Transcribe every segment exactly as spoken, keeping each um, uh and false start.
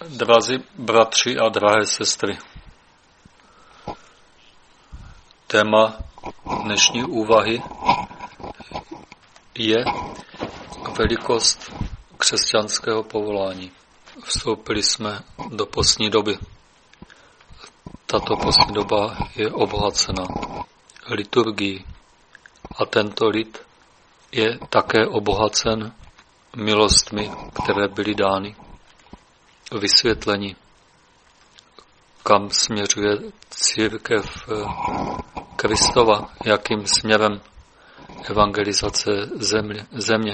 Drazí bratři a drahé sestry, téma dnešní úvahy je velikost křesťanského povolání. Vstoupili jsme do postní doby. Tato postní doba je obohacena liturgií a tento lid je také obohacen milostmi, které byly dány. Vysvětlení, kam směřuje církev Kristova, jakým směrem evangelizace země, země.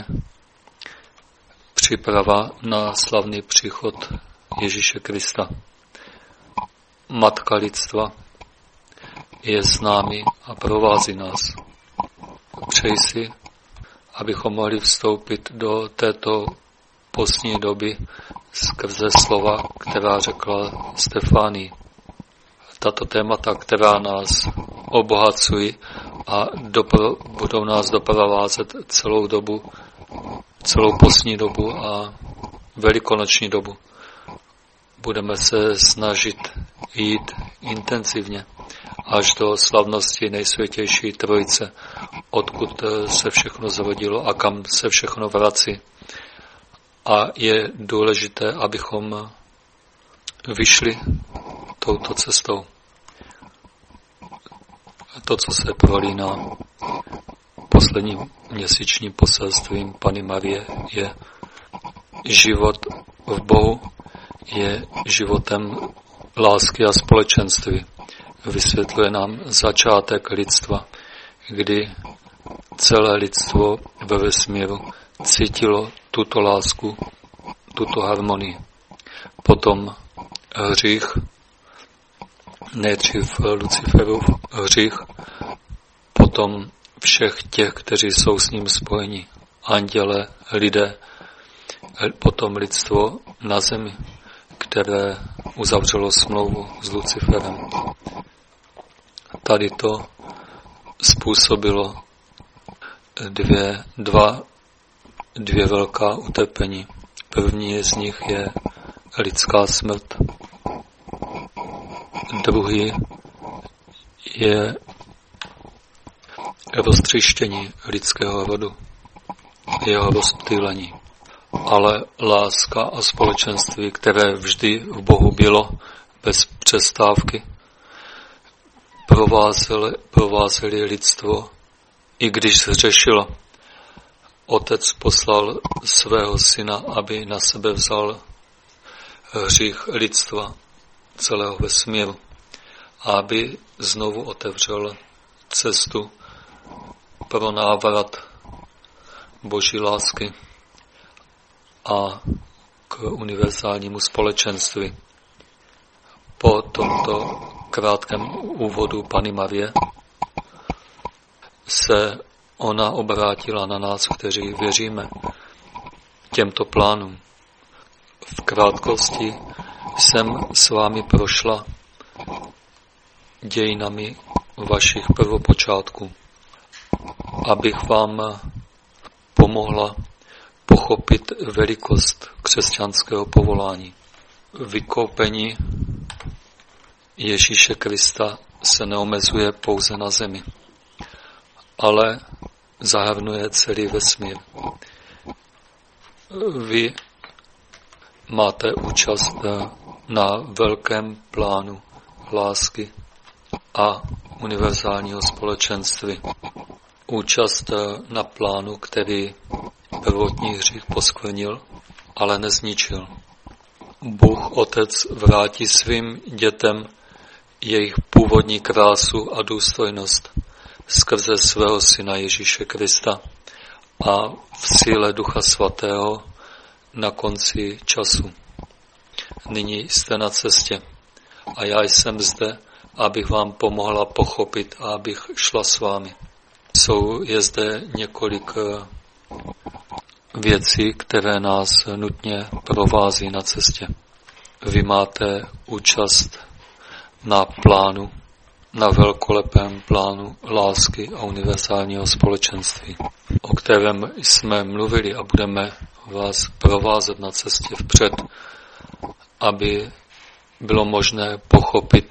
Příprava na slavný příchod Ježíše Krista. Matka lidstva je s námi a provází nás. Přeji si, abychom mohli vstoupit do této postní doby skrze slova, která řekla Stefánie. Tato témata, která nás obohacují a dopro, budou nás doprovázet celou dobu, celou postní dobu a velikonoční dobu. Budeme se snažit jít intenzivně až do slavnosti Nejsvětější Trojice, odkud se všechno zrodilo a kam se všechno vrací. A je důležité, abychom vyšli touto cestou. To, co se prolíná posledním měsíčním poselstvím Panny Marie, je život v Bohu, je životem lásky a společenství. Vysvětluje nám začátek lidstva, kdy celé lidstvo ve vesmíru cítilo tuto lásku, tuto harmonii. Potom hřích, nejdřív Luciferův hřích, potom všech těch, kteří jsou s ním spojeni, anděle, lidé, potom lidstvo na zemi, které uzavřelo smlouvu s Luciferem. Tady to způsobilo dvě, dva Dvě velká utrpení. První z nich je lidská smrt. Druhý je roztříštění lidského rodu, jeho rozptýlení. Ale láska a společenství, které vždy v Bohu bylo, bez přestávky, provázely, provázely lidstvo, i když zhřešilo. Otec poslal svého syna, aby na sebe vzal hřích lidstva, celého vesmíru, a aby znovu otevřel cestu pro návrat Boží lásky a k univerzálnímu společenství. Po tomto krátkém úvodu Panny Marie se ona obrátila na nás, kteří věříme těmto plánům. V krátkosti jsem s vámi prošla dějinami vašich prvopočátků, abych vám pomohla pochopit velikost křesťanského povolání. Vykoupení Ježíše Krista se neomezuje pouze na zemi, ale zahrnuje celý vesmír. Vy máte účast na velkém plánu lásky a univerzálního společenství. Účast na plánu, který prvotní hřích poskvrnil, ale nezničil. Bůh Otec vrátí svým dětem jejich původní krásu a důstojnost skrze svého syna Ježíše Krista a v síle Ducha Svatého na konci času. Nyní jste na cestě a já jsem zde, abych vám pomohla pochopit a abych šla s vámi. Jsou je zde několik věcí, které nás nutně provází na cestě. Vy máte účast na plánu, na velkolepém plánu lásky a univerzálního společenství, o kterém jsme mluvili a budeme vás provázet na cestě vpřed aby bylo možné pochopit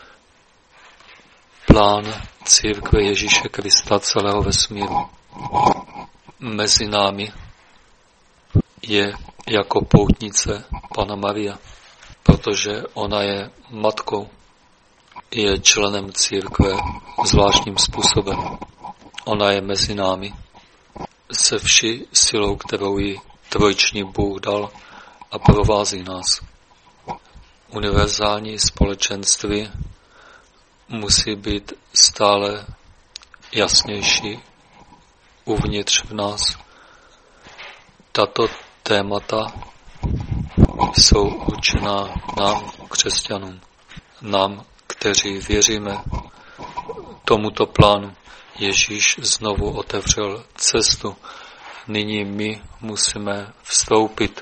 plán církve Ježíše Krista celého vesmíru. Mezi námi je jako poutnice Panna Maria, protože ona je matkou, je členem církve zvláštním způsobem. Ona je mezi námi se vší silou, kterou jí trojčný Bůh dal a provází nás. Univerzální společenství musí být stále jasnější uvnitř v nás. Tato témata jsou určená nám, křesťanům, nám, kteří věříme tomuto plánu. Ježíš znovu otevřel cestu. Nyní my musíme vstoupit,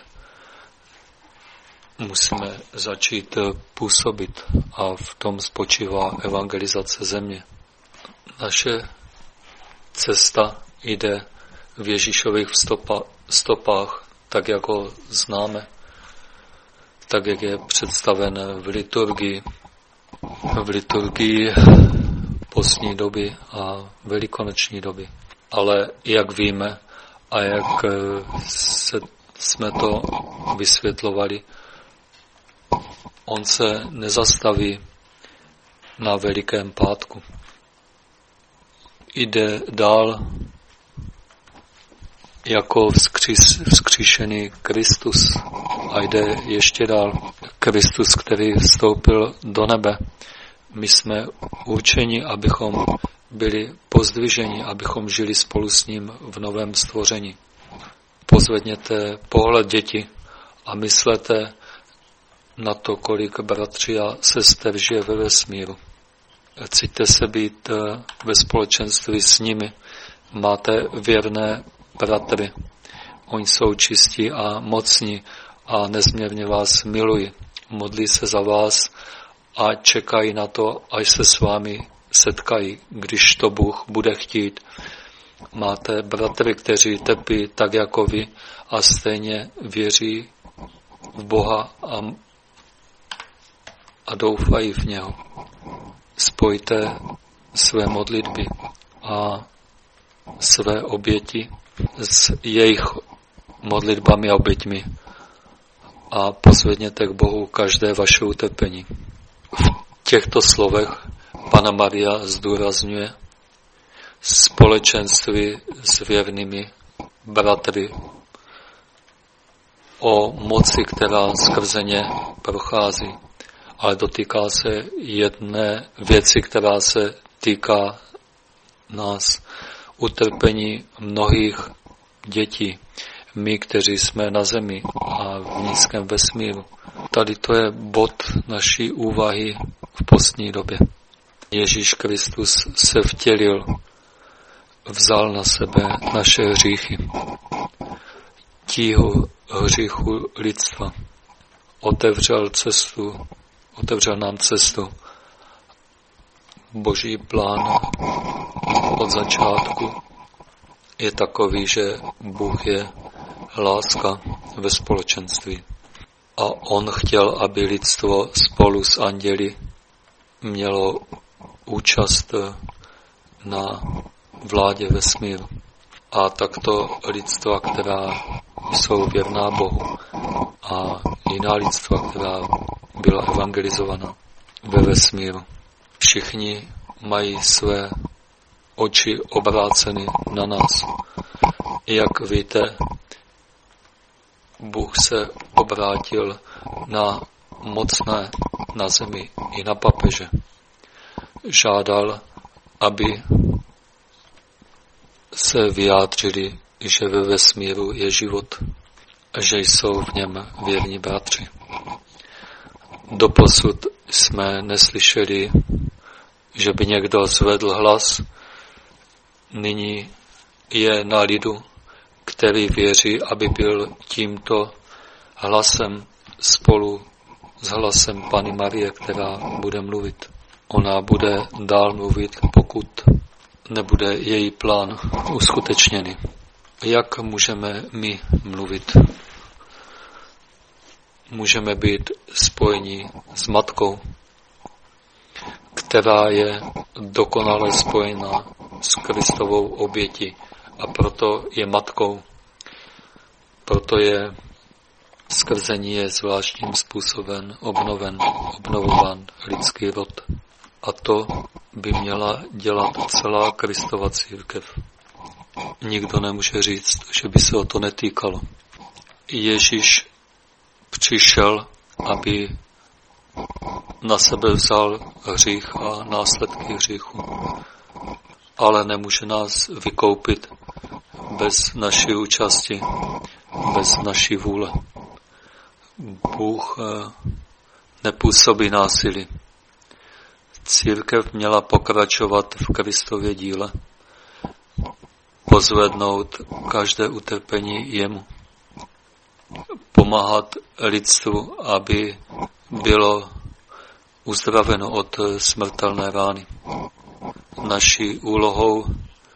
musíme začít působit a v tom spočívá evangelizace země. Naše cesta jde v Ježíšových stopa, stopách, tak jak ho známe, tak jak je představen v liturgii, v liturgii postní doby a velikonoční doby. Ale jak víme a jak se, jsme to vysvětlovali, on se nezastaví na Velikém pátku. Jde dál jako vzkříš, vzkříšený Kristus a jde ještě dál. Kristus, který vstoupil do nebe. My jsme určeni, abychom byli pozdviženi, abychom žili spolu s ním v novém stvoření. Pozvedněte pohled, děti, a myslete na to, kolik bratří a sester žije ve vesmíru. Cítíte se být ve společenství s nimi. Máte věrné bratry. Oni jsou čistí a mocní a nezměrně vás milují. Modlí se za vás a čekají na to, až se s vámi setkají, když to Bůh bude chtít. Máte bratry, kteří trpí tak jako vy a stejně věří v Boha a, a doufají v něho. Spojte své modlitby a své oběti s jejich modlitbami a oběťmi a pozvedněte k Bohu každé vaše utrpení. V těchto slovech Panna Maria zdůrazňuje společenství s věrnými bratry o moci, která skrze ně prochází, ale dotýká se jedné věci, která se týká nás, utrpení mnohých dětí, my, kteří jsme na zemi a v nízkém vesmíru. Tady to je bod naší úvahy v postní době. Ježíš Kristus se vtělil, vzal na sebe naše hříchy, tíhu hříchu lidstva, otevřel cestu, otevřel nám cestu. Boží plán od začátku je takový, že Bůh je láska ve společenství. A on chtěl, aby lidstvo spolu s anděli mělo účast na vládě vesmíru. A takto lidstva, která jsou věrná Bohu, a jiná lidstva, která byla evangelizovaná ve vesmíru. Všichni mají své oči obráceny na nás. Jak víte, Bůh se obrátil na mocné na zemi i na papeže. Žádal, aby se vyjádřili, že ve vesmíru je život a že jsou v něm věrní bratři. Doposud jsme neslyšeli, že by někdo zvedl hlas. Nyní je na lidu, který věří, aby byl tímto hlasem spolu s hlasem Panny Marie, která bude mluvit. Ona bude dál mluvit, pokud nebude její plán uskutečněný. Jak můžeme my mluvit? můžeme být spojeni s matkou, která je dokonale spojená s Kristovou obětí a proto je matkou. Proto je skrze ní je zvláštním způsobem obnoven, obnovován lidský rod. A to by měla dělat celá Kristova církev. Nikdo nemůže říct, že by se o to netýkalo. Ježíš přišel, aby na sebe vzal hřích a následky hříchu, ale nemůže nás vykoupit bez naší účasti, bez naší vůle. Bůh nepůsobí násilí. Církev měla pokračovat v Kristově díle, pozvednout každé utrpení jemu, pomáhat lidstvu, aby bylo uzdraveno od smrtelné rány. Naší úlohou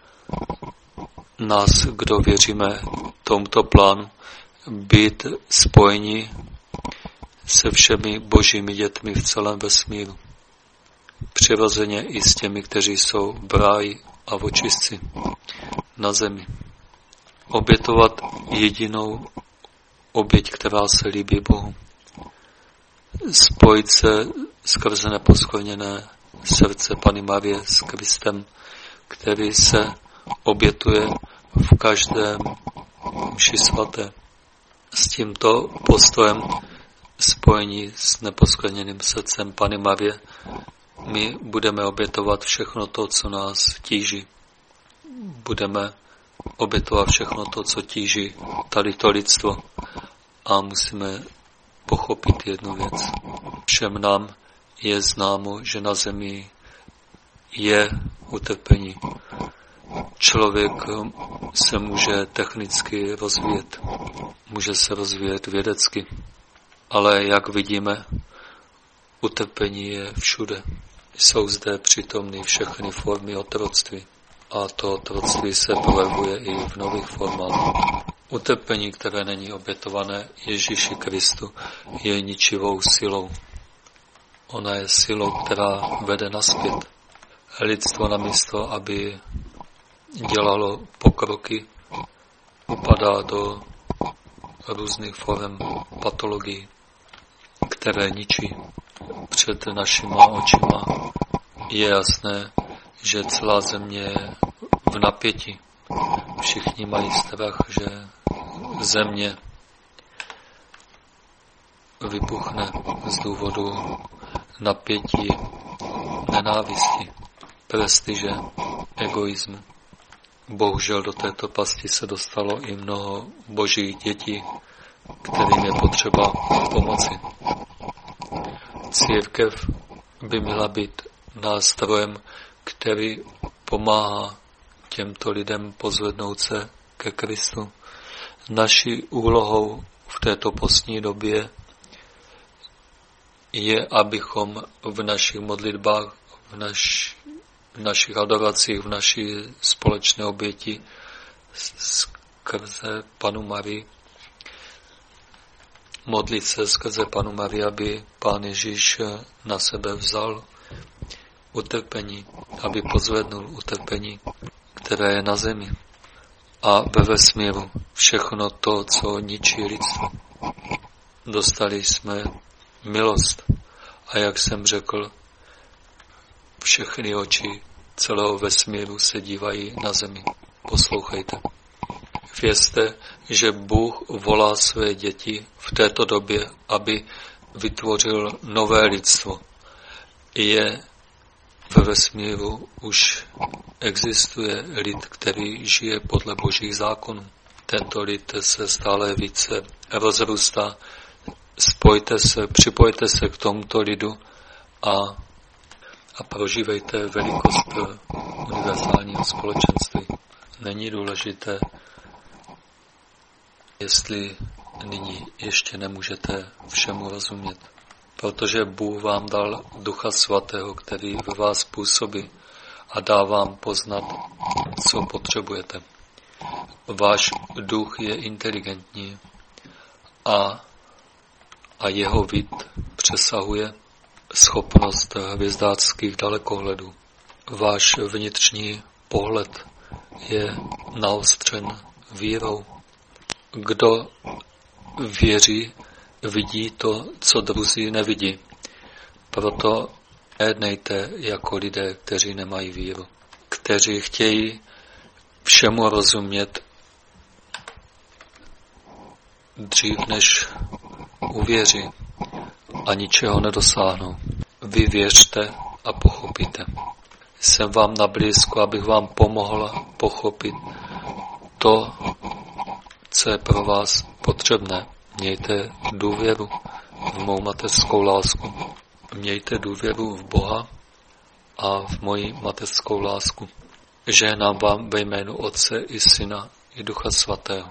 nás, kdo věříme tomuto plánu, být spojeni se všemi božími dětmi v celém vesmíru. Přirozeně i s těmi, kteří jsou v ráji a v očistci na zemi. Obětovat jedinou oběť, která se líbí Bohu. Spojit se skrze neposkvrněné srdce Panny Marie s Kristem, který se obětuje v každém mši svaté. S tímto postojem spojení s neposkvrněným srdcem Panny Marie my budeme obětovat všechno to, co nás tíží. Budeme obětovat všechno to, co tíží tady to lidstvo. A musíme pochopit jednu věc. Všem nám je známo, že na zemi je utrpení. Člověk se může technicky rozvíjet, může se rozvíjet vědecky, ale jak vidíme, utrpení je všude. Jsou zde přítomny všechny formy otroctví a to otroctví se projevuje i v nových formách. Utrpení, které není obětované Ježíši Kristu, je ničivou silou. Ona je silou, která vede naspět. Lidstvo namísto, aby dělalo pokroky, upadá do různých forem patologií, které ničí. Před našima očima je jasné, že celá země je v napětí. Všichni mají strach, že země vybuchne z důvodu napětí, nenávisti, prestiže, egoismu. Bohužel do této pasti se dostalo i mnoho božích dětí, kterým je potřeba pomoci. Církev by měla být nástrojem, který pomáhá těmto lidem pozvednout se ke Kristu. Naší úlohou v této postní době je, abychom v našich modlitbách, v, naš, v našich adoracích, v naší společné oběti skrze Panu Marii, modlit se skrze Panu Marii, aby Pán Ježíš na sebe vzal utrpení, aby pozvednul utrpení, které je na zemi a ve vesmíru všechno to, co ničí lidstvo. Dostali jsme milost a jak jsem řekl, všechny oči celého vesmíru se dívají na zemi. Poslouchejte. Vězte, že Bůh volá své děti v této době, aby vytvořil nové lidstvo. Je ve vesmíru už existuje lid, který žije podle božích zákonů. Tento lid se stále více rozrůstá. Spojte se, připojte se k tomuto lidu a, a prožívejte velikost univerzálního společenství. Není důležité, jestli nyní ještě nemůžete všemu rozumět, protože Bůh vám dal Ducha Svatého, který ve vás působí a dá vám poznat, co potřebujete. Váš duch je inteligentní a a jeho vid přesahuje schopnost hvězdářských dalekohledů. Váš vnitřní pohled je naostřen vírou. Kdo věří, vidí to, co druzí nevidí. Proto nejednejte jako lidé, kteří nemají víru, kteří chtějí všemu rozumět dřív, než uvěří a ničeho nedosáhnou. Vy věřte a pochopíte. Jsem vám na blízku, abych vám pomohla pochopit to, co je pro vás potřebné. Mějte důvěru v mou mateřskou lásku. Mějte důvěru v Boha a v moji mateřskou lásku. Žehnám vám ve jménu Otce i Syna i Ducha Svatého.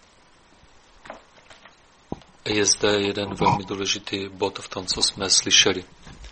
Je zde jeden velmi důležitý bod v tom, co jsme slyšeli.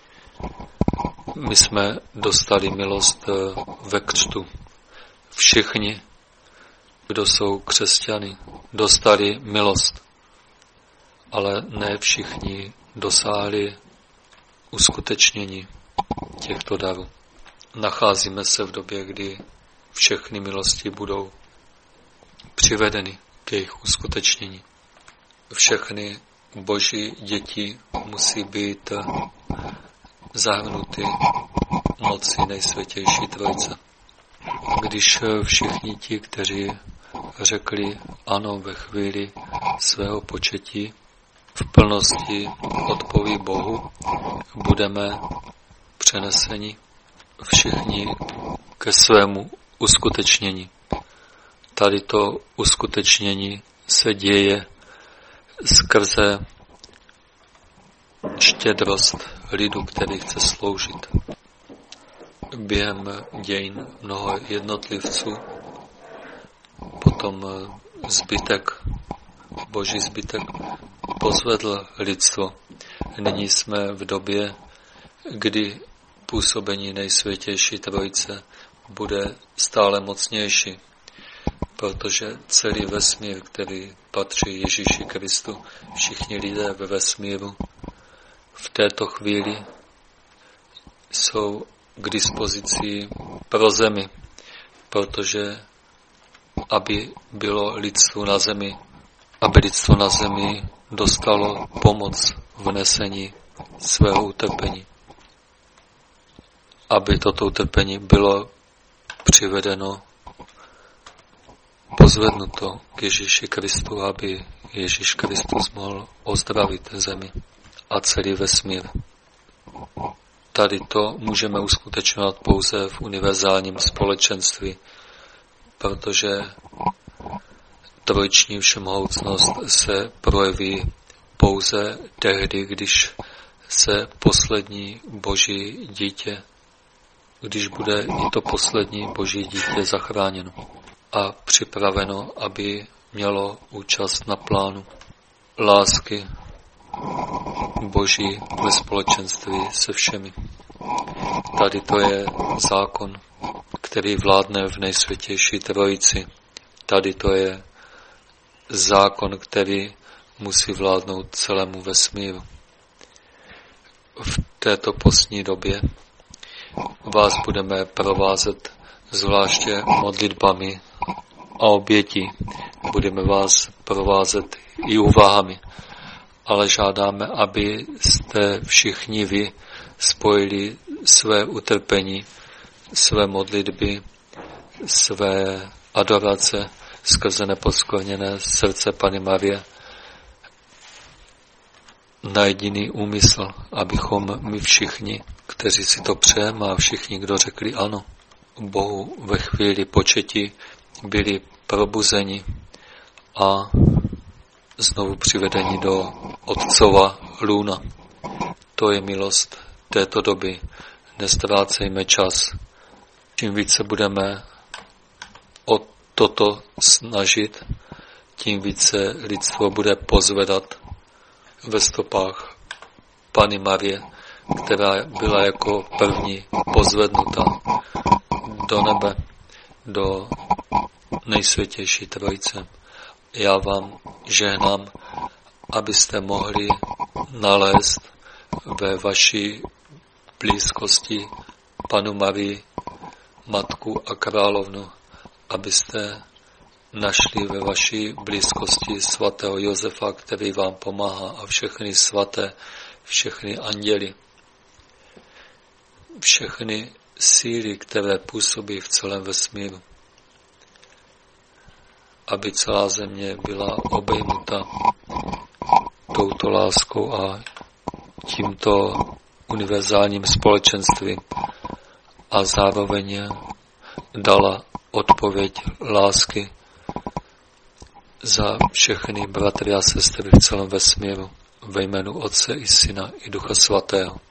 My jsme dostali milost ve křtu. Všichni, kdo jsou křesťany, dostali milost, ale ne všichni dosáhli uskutečnění těchto darů. Nacházíme se v době, kdy všechny milosti budou přivedeny k jejich uskutečnění. Všechny boží děti musí být zahrnuty moci nejsvětější Trojice. Když všichni ti, kteří řekli ano ve chvíli svého početí, v plnosti odpoví Bohu, budeme přeneseni všichni ke svému uskutečnění. Tady to uskutečnění se děje skrze štědrost lidu, který chce sloužit. Během dějin mnoho jednotlivců, potom zbytek, boží zbytek, pozvedl lidstvo. Nyní jsme v době, kdy působení nejsvětější Trojice bude stále mocnější, protože celý vesmír, který patří Ježíši Kristu, všichni lidé ve vesmíru v této chvíli jsou k dispozici pro zemi, protože aby bylo lidstvo na zemi, aby lidstvo na zemi dostalo pomoc v nesení svého utrpení. Aby toto utrpení bylo přivedeno, pozvednuto k Ježíši Kristu, aby Ježíš Kristus mohl ozdravit zemi a celý vesmír. Tady to můžeme uskutečňovat pouze v univerzálním společenství, protože trojiční všemohoucnost se projeví pouze tehdy, když se poslední boží dítě, když bude i to poslední boží dítě zachráněno a připraveno, aby mělo účast na plánu lásky boží ve společenství se všemi. Tady to je zákon, který vládne v nejsvětější Trojici. Tady to je zákon, který musí vládnout celému vesmíru. V této postní době vás budeme provázet zvláště modlitbami a obětí. Budeme vás provázet i úvahami, ale žádáme, abyste všichni vy spojili své utrpení, své modlitby, své adorace skrze neposkvrněné srdce Panny Marie na jediný úmysl, abychom my všichni, kteří si to přejeme a všichni, kdo řekli ano Bohu ve chvíli početí, byli probuzeni a znovu přivedeni do Otcova lůna. To je milost této doby. Nestrácejme čas. Čím více budeme o toto snažit, tím více lidstvo bude pozvedat ve stopách Panny Marie, která byla jako první pozvednuta do nebe, do nejsvětější Trojice. Já vám žehnám, abyste mohli nalézt ve vaší blízkosti Panu Marii, Matku a Královnu, abyste našli ve vaší blízkosti svatého Josefa, který vám pomáhá, a všechny svaté, všechny anděly, všechny síly, které působí v celém vesmíru, aby celá země byla obejmuta touto láskou a tímto univerzálním společenstvím a zároveň dala odpověď lásky za všechny bratry a sestry v celém vesmíru ve jménu Otce i Syna i Ducha Svatého.